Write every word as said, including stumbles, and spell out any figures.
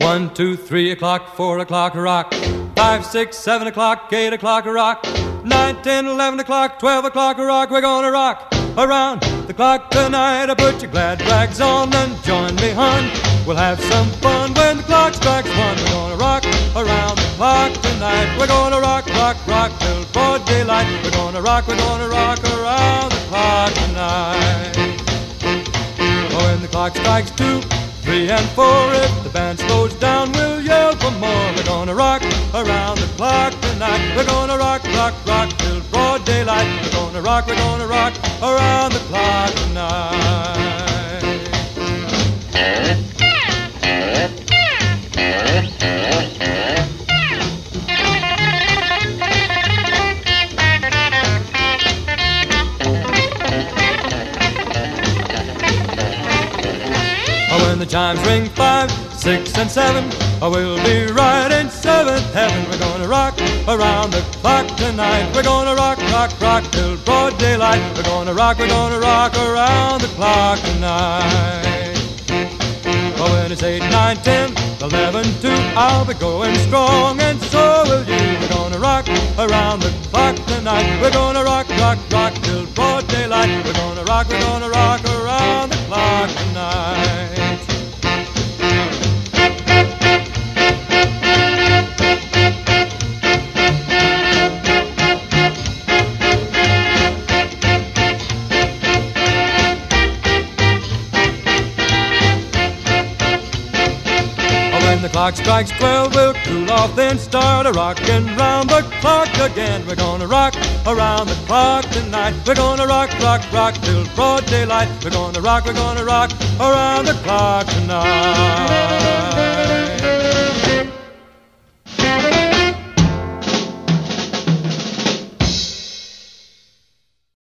One, two, three o'clock, four o'clock, rock. Five, six, seven o'clock, eight o'clock, rock. Nine, ten, eleven o'clock, twelve o'clock, rock. We're gonna rock around the clock tonight. Put your glad rags on and join me, hon. We'll have some fun when the clock strikes one. We're gonna rock around the clock tonight. We're gonna rock, rock, rock till broad daylight. We're gonna rock, we're gonna rock around the clock tonight. Oh, when the clock strikes two, three and four, if the band slows down, we'll yell for more. We're gonna rock around the clock tonight. We're gonna rock, rock, rock till broad daylight. We're gonna rock, we're gonna rock around the clock tonight. When the chimes ring five, six, and seven, we'll be right in seventh heaven. We're gonna rock around the clock tonight. We're gonna rock, rock, rock till broad daylight. We're gonna rock, we're gonna rock around the clock tonight. Oh, when it's eight, nine, ten, eleven, two, I'll be going strong, and so will you. We're gonna rock around the clock tonight. We're gonna rock, rock, rock till broad daylight. We're gonna rock, we're gonna rock around the clock tonight. When the clock strikes twelve, we'll cool off, then start a rockin' round the clock again. We're gonna rock around the clock tonight. We're gonna rock, rock, rock till broad daylight. We're gonna rock, we're gonna rock around the clock tonight.